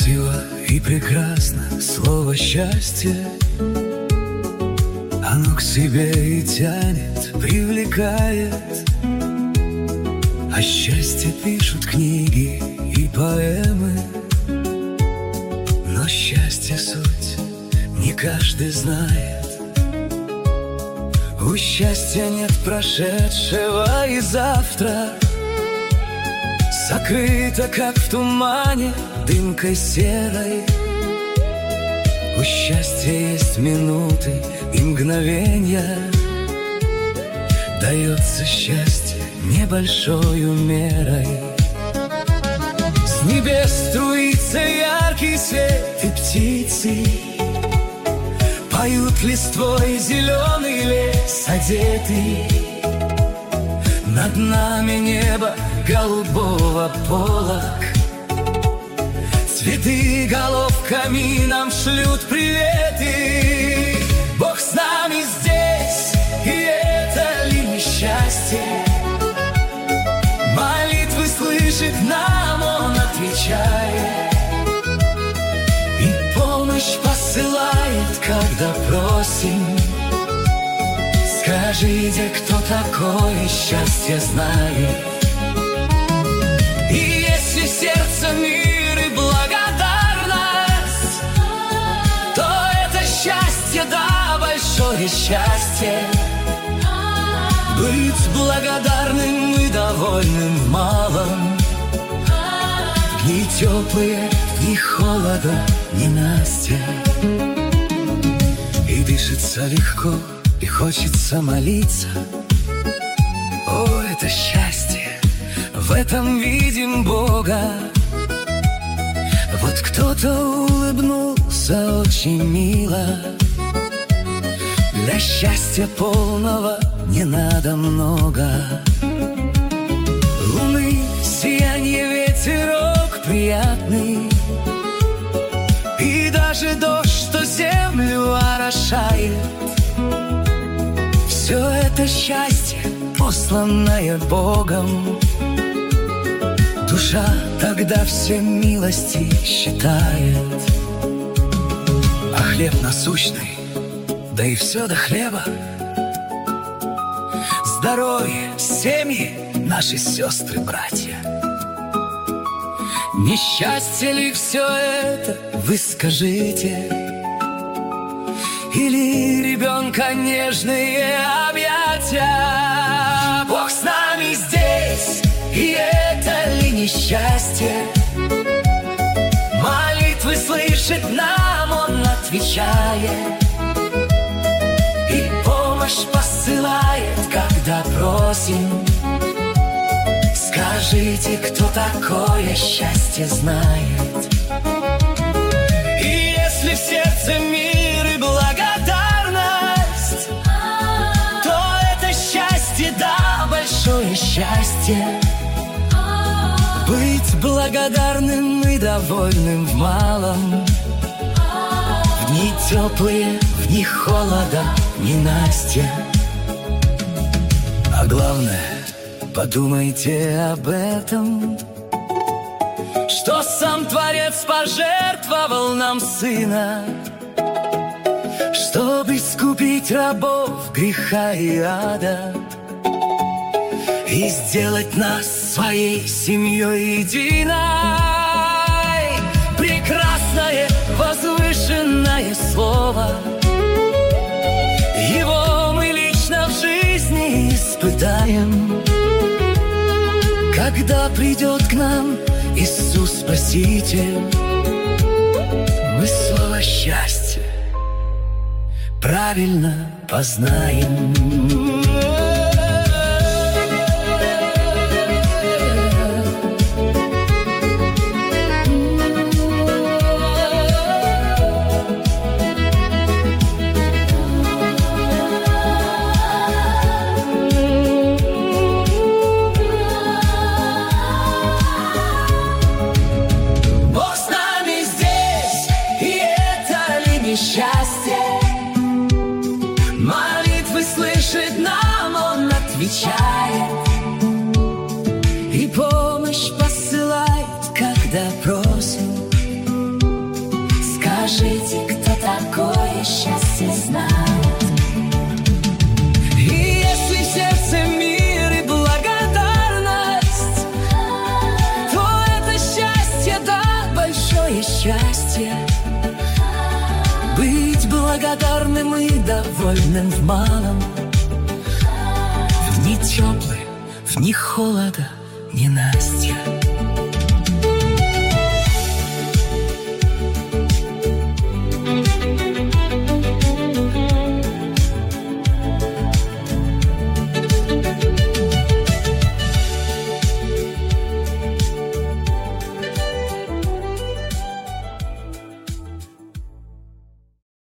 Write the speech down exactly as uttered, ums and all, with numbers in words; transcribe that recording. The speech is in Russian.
Красиво и прекрасно слово «счастье». Оно к себе и тянет, привлекает. О счастье пишут книги и поэмы, но счастье суть не каждый знает. У счастья нет прошедшего и завтра. Закрыто, как в тумане, дымкой серой. У счастья есть минуты и мгновенья. Дается счастье небольшою мерой. С небес струится яркий свет, и птицы поют листвой зеленый лес одетый. Над нами небо голубого полог. Цветы головками нам шлют приветы. Бог с нами здесь, и это ли не счастье? Молитвы слышит нам Он, отвечает, и помощь посылает, когда просим. Скажите, кто такое счастье знает? И если сердце мир и благодарность, то это счастье, да, большое счастье. Быть благодарным и довольным в малом. Дни теплые, ни холода, ни Настя. И дышится легко, и хочется молиться. О, это счастье, в этом видим Бога. Вот кто-то улыбнулся очень мило. Для счастья полного не надо много. Луны, сиянье, ветерок приятный, и даже дождь, что землю орошает. Все это счастье, посланное Богом. Душа тогда все милости считает. А хлеб насущный, да и все до хлеба. Здоровье, семьи, наши сестры, братья. Несчастье ли все это, вы скажите? Или ребенка нежные объятия? Бог с нами здесь, и это ли не счастье? Молитвы слышит нам Он, отвечает, и помощь посылает, когда просим. Скажите, кто такое счастье знает? И если в сердце мир и благодарность, то это счастье, да, большое счастье. Быть благодарным и довольным в малом. В дни теплые, в дни холода, не Настя. А главное, подумайте об этом, что сам Творец пожертвовал нам Сына, чтобы искупить рабов греха и ада и сделать нас своей семьей единой. Прекрасное, возвышенное слово, его мы лично в жизни испытаем, когда придет к нам Иисус Спаситель. Мы слово «счастье» правильно познаем. Счастье, молитвы слышит нам Он, отвечает, и помощь посылает, когда просим. довольным в малом. В дни теплые, в них холода, ненастья.